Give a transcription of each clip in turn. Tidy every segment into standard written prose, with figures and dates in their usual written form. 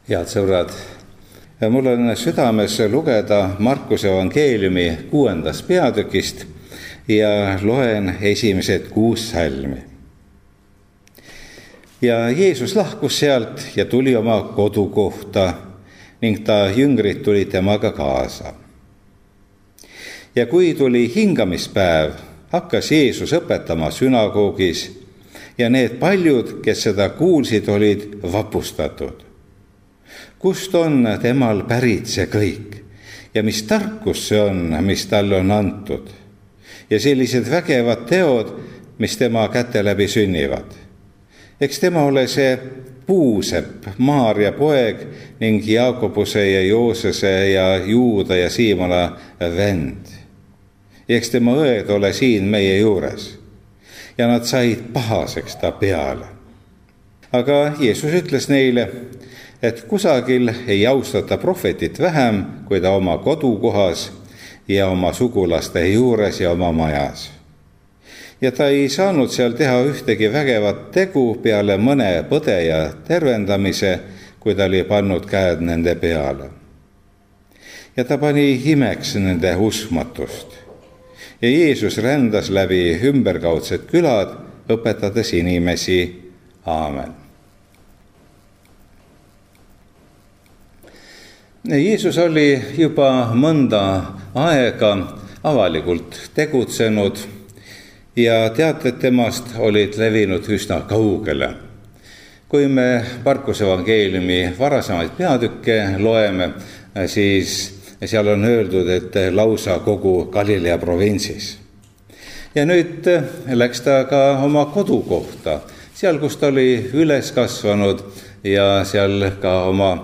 Head sõbrad, mul on südames lugeda Markuse evangeeliumi 6. peatükist ja loen esimesed 6 salmi. Ja Jeesus lahkus sealt ja tuli oma kodukohta ning ta jüngrid tulid temaga kaasa. Ja kui tuli hingamispäev, hakkas Jeesus õpetama sünagoogis ja need paljud, kes seda kuulsid, olid vapustatud. Kust on temal pärit see kõik ja mis tarkus see on, mis talle on antud ja sellised vägevad teod, mis tema käte läbi sünnivad. Eks tema ole see Puusepp, Maarja poeg ning Jaakobuse ja Joosese ja Juuda ja Siimona vend. Ja eks tema õed ole siin meie juures. Ja nad said pahaseks ta peale. Aga Jeesus ütles neile, et kusagil ei austata prohvetit vähem, kui ta oma kodukohas ja oma sugulaste juures ja oma majas. Ja ta ei saanud seal teha ühtegi vägevat tegu peale mõne põdeja tervendamise, kui ta oli pannud käed nende peale. Ja ta pani imeks nende uskmatust. Ja Jeesus rändas läbi ümberkaudsed külad, õpetades inimesi. Aamen. Jeesus oli juba mõnda aega avalikult tegutsenud ja teated temast olid levinud üsna kaugele. Kui me Markuse evangeeliumi varasemaid peatükke loeme, siis seal on öeldud, et lausa kogu Galilea provintsis. Ja nüüd läks ta ka oma kodukohta, seal, kus ta oli üles kasvanud ja seal ka oma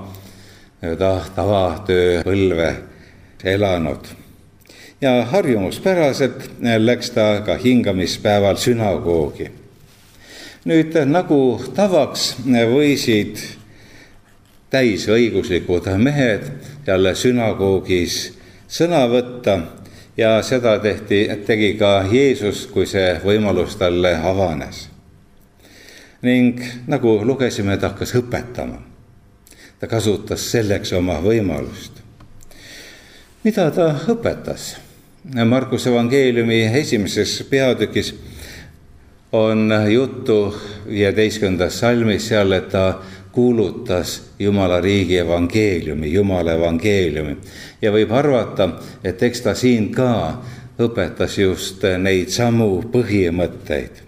tavatöö põlve elanud. Ja harjumuspäraselt läks ta ka hingamispäeval sünagoogi. Nüüd nagu tavaks võisid täisõiguslikud mehed jälle sünagoogis sõna võtta ja seda tegi ka Jeesus, kui see võimalus talle avanes. Ning nagu lugesime, ta hakkas õpetama. Ta kasutas selleks oma võimalust. Mida ta õpetas? Markuse evangeeliumi 1. peatükis on juttu 15. salmis seal, et ta kuulutas Jumala riigi evangeeliumi, Jumala evangeeliumi. Ja võib arvata, et eks ta siin ka õpetas just neid samu põhimõtteid.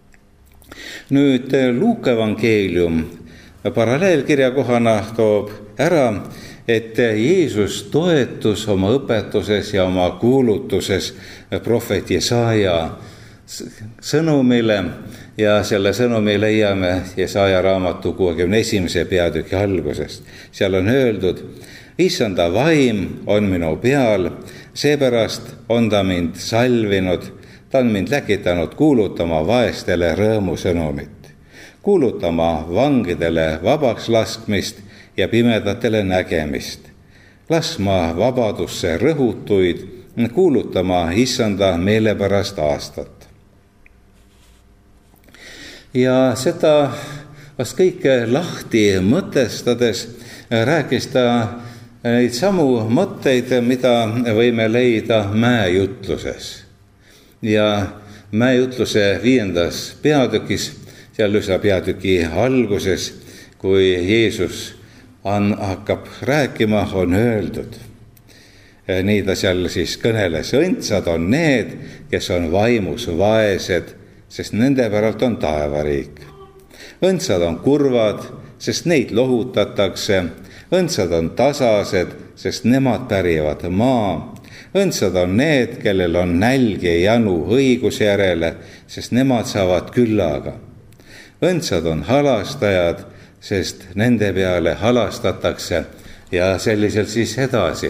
Nüüd Luuka evangeelium paralleelkirja kohana toob ära, et Jeesus toetus oma õpetuses ja oma kuulutuses prohvet Jesaja sõnumile ja selle sõnumi leiame Jesaja raamatu 61. peatüki algusest. Seal on öeldud, Issanda vaim on minu peal, seepärast on ta mind salvinud, ta on mind läkitanud kuulutama vaestele rõõmusõnumit. Kuulutama vangidele vabaks laskmist ja pimedatele nägemist, laskma vabadusse rõhutuid, kuulutama Issanda meelepärast aastat. Ja seda vast kõike lahti mõtestades rääkis ta neid samu mõtteid, mida võime leida mäejutluses. Ja mäejutluse 5. peatükis, seal üsna peatüki alguses, kui Jeesus hakkab rääkima, on öeldud. Nii ta seal siis kõneles, õndsad on need, kes on vaimus vaesed, sest nende päralt on taevariik. Õndsad on kurvad, sest neid lohutatakse. Õndsad on tasased, sest nemad pärivad maa. Õndsad on need, kellel on nälg ja janu õiguse järele, sest nemad saavad küllaga. Õndsad on halastajad, sest nende peale halastatakse ja selliselt siis edasi.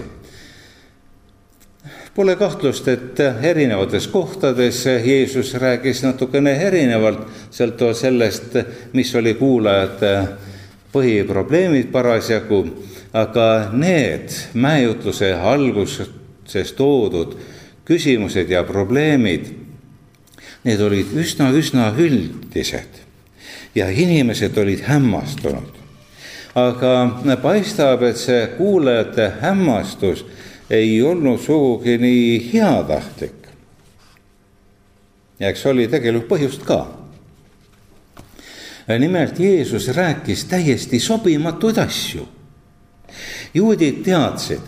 Pole kahtlust, et erinevates kohtades Jeesus rääkis natukene erinevalt, sõltuvalt sellest, mis oli kuulajate põhiprobleemid parasjagu, aga need mäejutluse alguses toodud küsimused ja probleemid, need olid üsna üldised. Ja inimesed olid hämmastunud. Aga paistab, et see kuulajate hämmastus ei olnud sugugi nii heatahtlik. Ja eks oli tegelikult põhjust ka. Nimelt Jeesus rääkis täiesti sobimatuid asju. Juudid teadsid,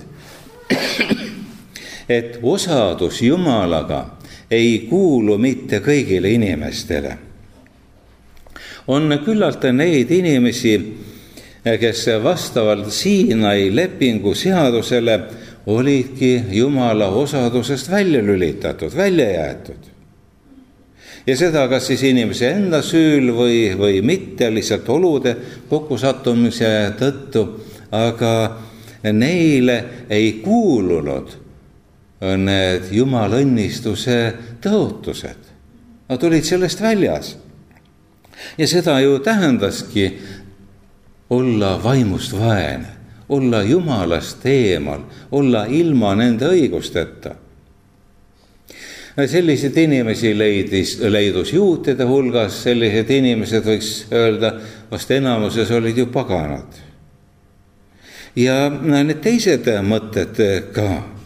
et osadus Jumalaga ei kuulu mitte kõigile inimestele. On küllalt neid inimesi, kes vastavalt Siinai lepingu seadusele olidki Jumala osadusest välja lülitatud, välja jäetud. Ja seda kas siis inimese enda süül või mitte, lihtsalt olude kokkusattumise tõttu, aga neile ei kuulunud need Jumala õnnistuse tõotused. Nad olid sellest väljas. Ja seda ju tähendaski olla vaimust vaene, olla Jumalast eemal, olla ilma nende õigusteta. Selliseid inimesi leidus juutide hulgas, sellised inimesed võiks öelda, vast enamuses olid ju paganad. Ja need teised mõtted ka.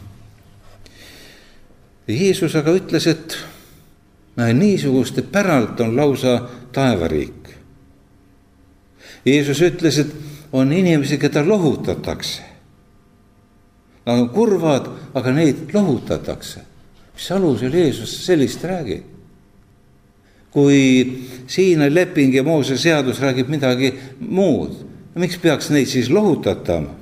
Jeesus aga ütles, et niisuguste päralt on lausa taevariik. Jeesus ütles, et on inimesi, keda lohutatakse. Nad on kurvad, aga neid lohutatakse. Mis alusel Jeesus sellist räägib? Kui siin leping ja Moose seadus räägib midagi muud, miks peaks neid siis lohutatama?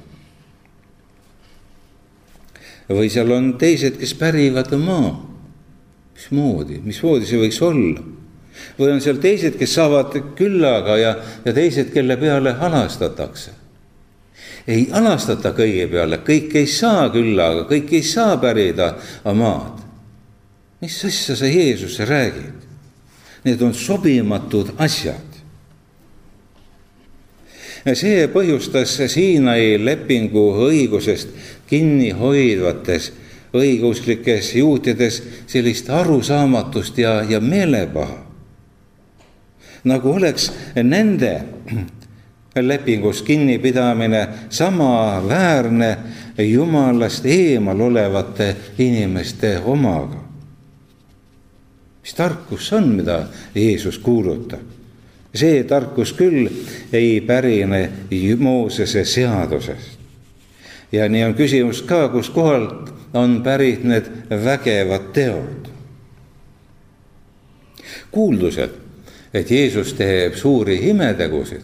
Või seal on teised, kes pärivad maa. Mismoodi see võiks olla? Või on seal teised, kes saavad küllaga ja teised, kelle peale alastatakse? Ei alastata kõige peale, kõik ei saa küllaga, kõik ei saa pärida maad. Mis asja sa Jeesus räägid? Need on sobimatud asjad. See põhjustas Siinai lepingu õigusest kinni hoidvates õigeusklikes juutides sellist arusaamatust ja meelepaha. Nagu oleks nende lepingus kinnipidamine sama väärne Jumalast eemal olevate inimeste omaga. Mis tarkus on, mida Jeesus kuulutab? See tarkus küll ei pärine Moosese seadusest. Ja nii on küsimus ka, kus kohalt on pärit need vägevad teod. Kuuldused, et Jeesus teeb suuri imetegusid,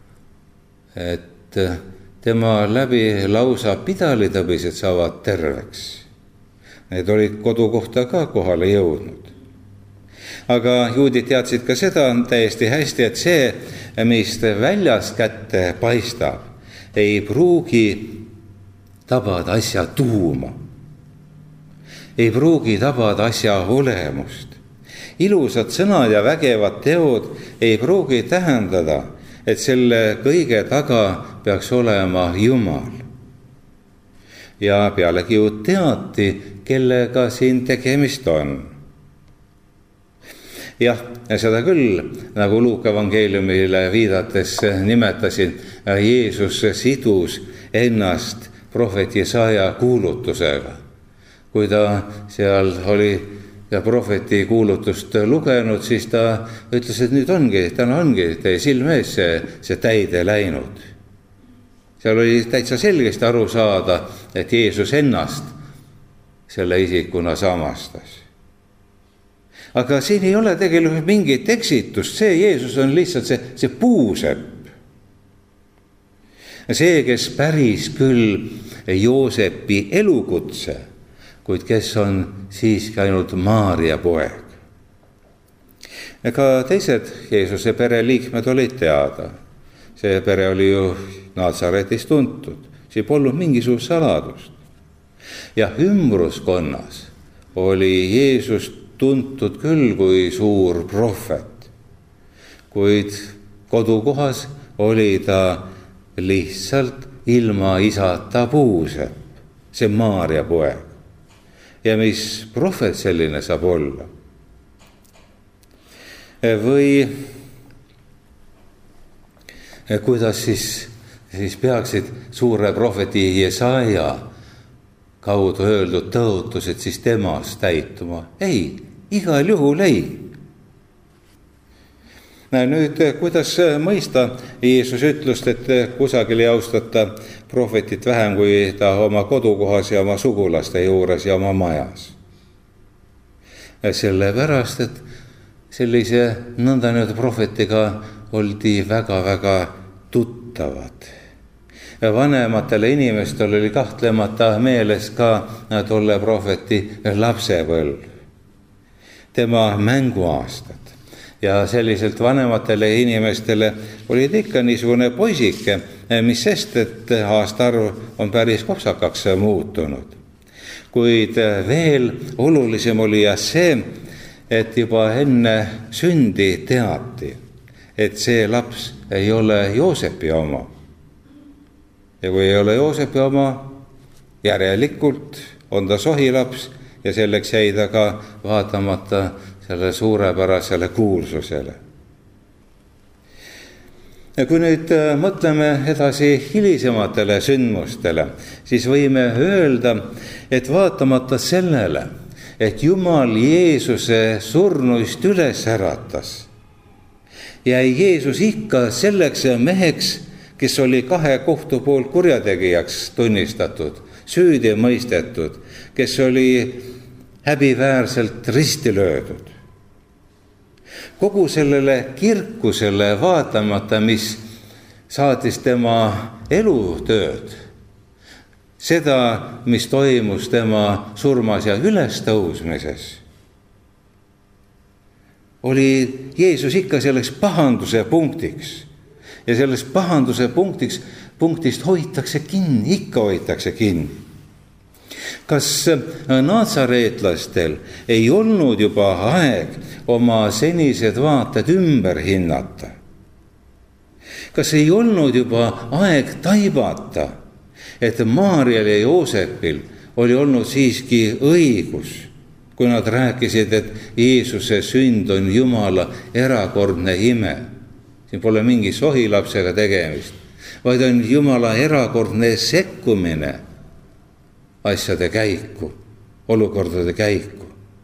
et tema läbi lausa pidalitõbised saavad terveks. Need olid kodukohta ka kohale jõudnud. Aga juudid teadsid ka seda täiesti hästi, et see, mis väljas kätte paistab, ei pruugi tabada asja tuuma. Ei pruugi tabada asja olemust. Ilusad sõnad ja vägevad teod ei pruugi tähendada, et selle kõige taga peaks olema Jumal. Ja pealegi ju teati, kellega siin tegemist on. Jah, seda küll, nagu Luuka evangeeliumile viidates nimetasin, Jeesus sidus ennast prohvet Jesaja kuulutusega. Kui ta seal oli ja prohveti kuulutust lugenud, siis ta ütles, et täna ongi teie silme ees see täide läinud. Seal oli täitsa selgesti aru saada, et Jeesus ennast selle isikuna samastas. Aga siin ei ole tegelikult mingit eksitust, see Jeesus on lihtsalt see puusepp. See, kes päris küll Joosepi elukutse, kuid kes on siiski ainult Maaria poeg. Ega teised Jeesuse pereliikmed olid teada. See pere oli ju Nazaretis tuntud, see polnud mingisugust saladust. Ja ümbruskonnas oli Jeesus tuntud küll kui suur prohvet, kuid kodukohas oli ta lihtsalt ilma isata puusepp, see Maaria poeg. Ja mis prohvet selline saab olla? Või kuidas siis siis peaksid suure prohveti Jesaja kaudu öeldud tõotused siis temas täituma. Ei, igal juhul ei. Nüüd, kuidas mõista Jeesus ütlust, et kusagil ei austata prohvetit vähem kui ta oma kodukohas ja oma sugulaste juures ja oma majas? Sellepärast, et sellise nõndanimetatud prohvetiga oldi väga-väga tuttavad. Vanematele inimestele oli kahtlemata meeles ka tolle prohveti lapsepõlv, tema mänguaastad. Ja selliselt vanematele inimestele olid ikka niisugune poisike, mis sest, et aastaarv on päris kopsakaks muutunud. Kuid veel olulisem oli see, et juba enne sündi teati, et see laps ei ole Joosepi oma. Ja kui ei ole Joosepi oma, järelikult on ta sohilaps ja selleks jäi ta ka vaatamata selle suurepärasele kuulsusele. Ja kui nüüd mõtleme edasi hilisematele sündmustele, siis võime öelda, et vaatamata sellele, et Jumal Jeesuse surnuist üles äratas, jäi Jeesus ikka selleks meheks, kes oli 2 kohtu poolt kurjategijaks tunnistatud, süüdi mõistetud, kes oli häbiväärselt risti löödud. Kogu sellele kirkusele vaatamata, mis saatis tema elutööd, seda, mis toimus tema surmas ja ülestõusmises, oli Jeesus ikka selleks pahanduse punktiks. Ja sellest pahanduse punktist hoitakse kinni, ikka hoitakse kinni. Kas natsareetlastel ei olnud juba aeg oma senised vaated ümber hinnata? Kas ei olnud juba aeg taibata, et Maarjal ja Joosepil oli olnud siiski õigus, kui nad rääkisid, et Jeesuse sünd on Jumala erakordne ime? Siin pole mingi sohilapsega tegemist, vaid on Jumala erakordne sekkumine asjade käiku, olukordade käiku.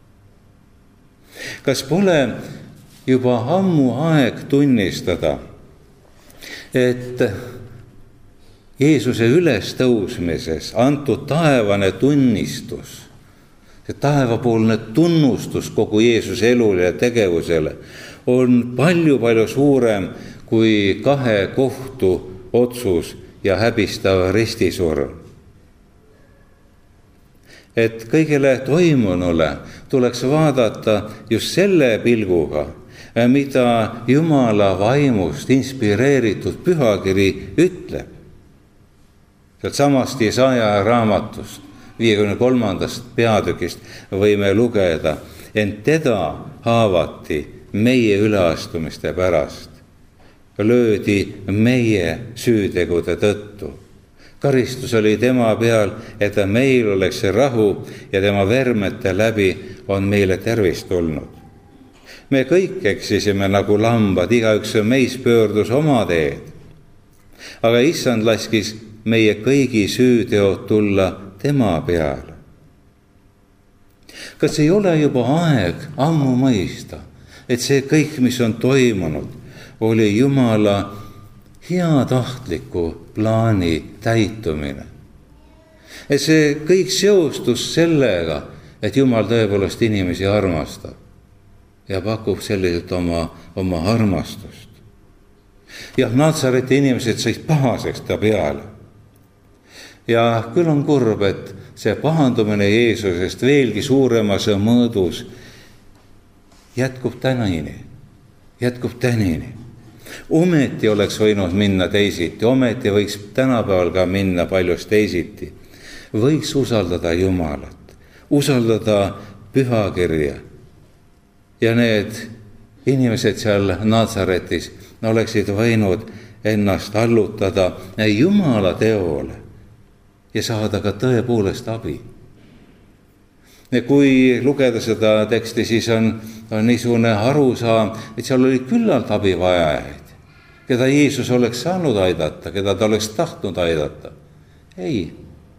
Kas pole juba ammu aeg tunnistada, et Jeesuse ülestõusmises antud taevane tunnistus, see taevapoolne tunnustus kogu Jeesuse elule ja tegevusele on palju-palju suurem kui 2 kohtu otsus ja häbistav ristisurm. Et kõigele toimunule tuleks vaadata just selle pilguga, mida Jumala vaimust inspireeritud pühakiri ütleb. Sealt samast Jesaja raamatust, 53. peatükist võime lugeda, ent teda haavati meie üleastumiste pärast, löödi meie süütegude tõttu. Karistus oli tema peal, et meil oleks rahu ja tema vermete läbi on meile tervist tulnud. Me kõik eksisime nagu lambad, igaüks meis pöördus oma teed. Aga Issand laskis meie kõigi süüteod tulla tema peale. Kas ei ole juba aeg ammu mõista, et see kõik, mis on toimunud, oli Jumala heatahtliku plaani täitumine? Et see kõik seostus sellega, et Jumal tõepoolest inimesi armastab ja pakub selliselt oma armastust. Jah, Natsareti inimesed said pahaseks ta peale. Ja küll on kurb, et see pahandumine Jeesusest veelgi suuremas mõõdus jätkub tänini. Ometi oleks võinud minna teisiti, ometi võiks tänapäeval ka minna paljus teisiti. Võiks usaldada Jumalat, usaldada pühakirja. Ja need inimesed seal Natsaretis oleksid võinud ennast allutada Jumala teole ja saada ka tõepoolest abi. Ja kui lugeda seda teksti, siis on niisugune arusaam, et seal oli küllalt abivajajaid. keda Jeesus oleks saanud aidata, keda ta oleks tahtnud aidata. Ei.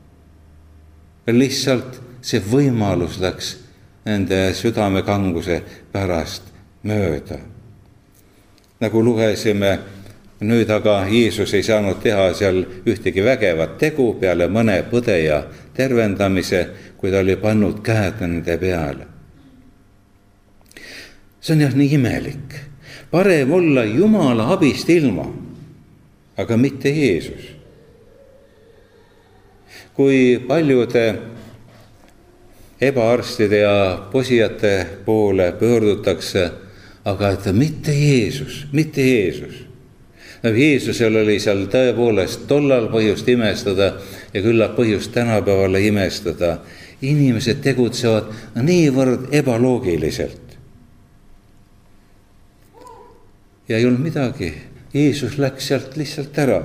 Lihtsalt see võimalus läks nende südamekanguse pärast mööda. Nagu lugesime, nüüd aga Jeesus ei saanud teha seal ühtegi vägevat tegu peale mõne põdeja tervendamise, kui ta oli pannud käed nende peale. See on jah nii imelik. Parem olla Jumala abist ilma, aga mitte Jeesus. Kui paljude ebaarstide ja posijate poole pöördutakse, aga et mitte Jeesus, mitte Jeesus. Jeesusel oli seal tõepoolest tollal põhjust imestada ja küllap põhjust tänapäevale imestada. Inimesed tegutsevad niivõrd ebaloogiliselt. Ja ei olnud midagi. Jeesus läks sealt lihtsalt ära.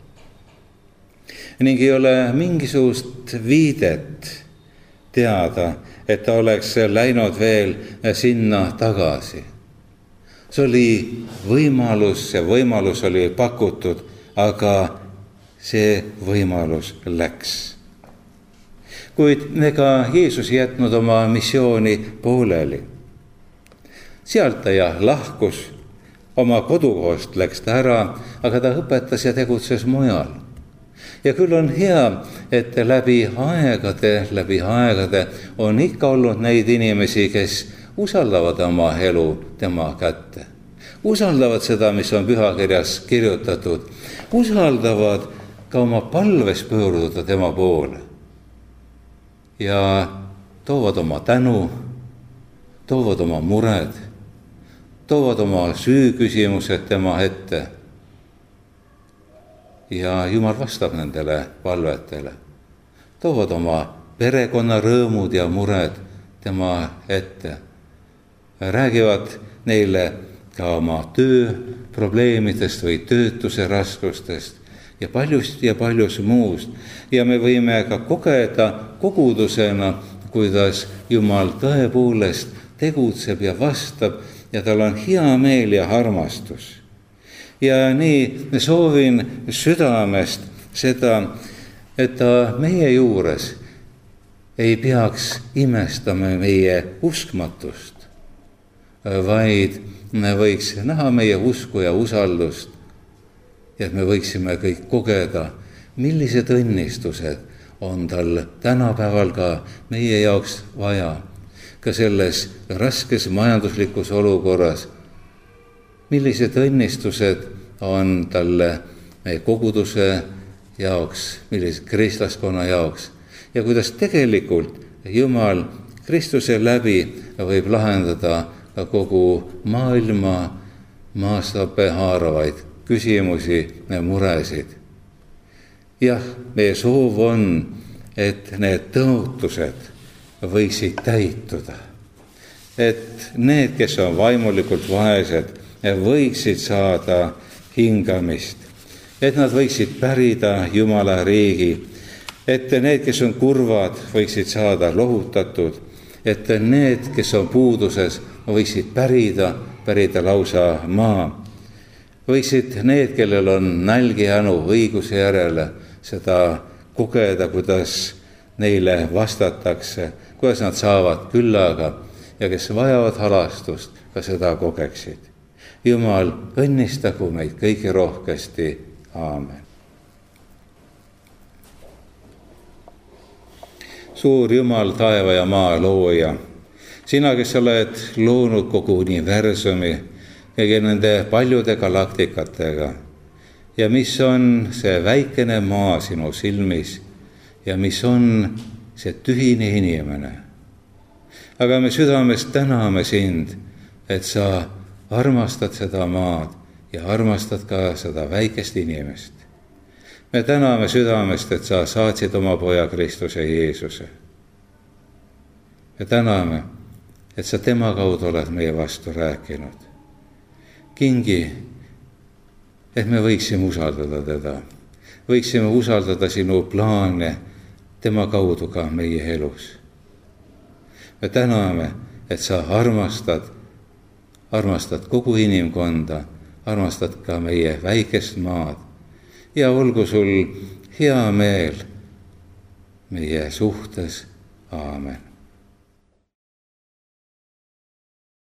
Ning ei ole mingisugust viidet teada, et ta oleks läinud veel sinna tagasi. See oli võimalus, see võimalus oli pakutud, aga see võimalus läks. Kuid ega Jeesus ei jätnud oma missiooni pooleli. Sealt ta lahkus, oma kodukohast läks ta ära, aga ta õpetas ja tegutses mujal. Ja küll on hea, et läbi aegade on ikka olnud neid inimesi, kes usaldavad oma elu tema kätte. Usaldavad seda, mis on pühakirjas kirjutatud. Usaldavad ka oma palves pöörduda tema poole. Ja toovad oma tänu, toovad oma mured, toovad oma süüküsimused tema ette. Ja Jumal vastab nendele palvetele. Toovad oma perekonna rõõmud ja mured tema ette. Räägivad neile ka oma töö probleemidest või töötuse raskustest ja paljust muust. Ja me võime ka kogeda kogudusena, kuidas Jumal tõepoolest tegutseb ja vastab ja tal on hea meel ja armastus. Ja nii soovin südamest seda, et ta meie juures ei peaks imestama meie uskmatust, vaid me võiks näha meie usku ja usaldust, et me võiksime kõik kogeda, millised õnnistused on tal tänapäeval ka meie jaoks vaja, ka selles raskes majanduslikus olukorras. Millised õnnistused on talle meie koguduse jaoks, millised kristlaskonna jaoks ja kuidas tegelikult Jumal Kristuse läbi võib lahendada ka kogu maailma maastape haaravaid küsimusi ja muresid. Jah, meie soov on, et need tõotused võiksid täituda. Et need, kes on vaimulikult vaesed, võiksid saada hingamist. Et nad võiksid pärida Jumala riigi. Et need, kes on kurvad, võiksid saada lohutatud. Et need, kes on puuduses, võiksid pärida lausa maa. Võiksid need, kellel on nälg ja janu õiguse järele, seda kogeda, kuidas neile vastatakse, kuidas nad saavad küllaga ja kes vajavad halastust, ka seda kogeksid. Jumal, õnnistagu meid kõige rohkesti. Aamen. Suur Jumal, taeva ja maa looja, sina, kes oled loonud kogu universumi kõigi nende paljude galaktikatega ja mis on see väikene maa sinu silmis ja mis on see tühine inimene. Aga me südamest täname sind, et sa armastad seda maad ja armastad ka seda väikest inimest. Me täname südamest, et sa saatsid oma poja Kristuse Jeesuse. Me täname, et sa tema kaudu oled meie vastu rääkinud. Kingi, et me võiksime usaldada teda. Võiksime usaldada sinu plaane tema kaudu ka meie elus. Me täname, et sa armastad kogu inimkonda, armastad ka meie väikest maad ja olgu sul hea meel meie suhtes. Aamen.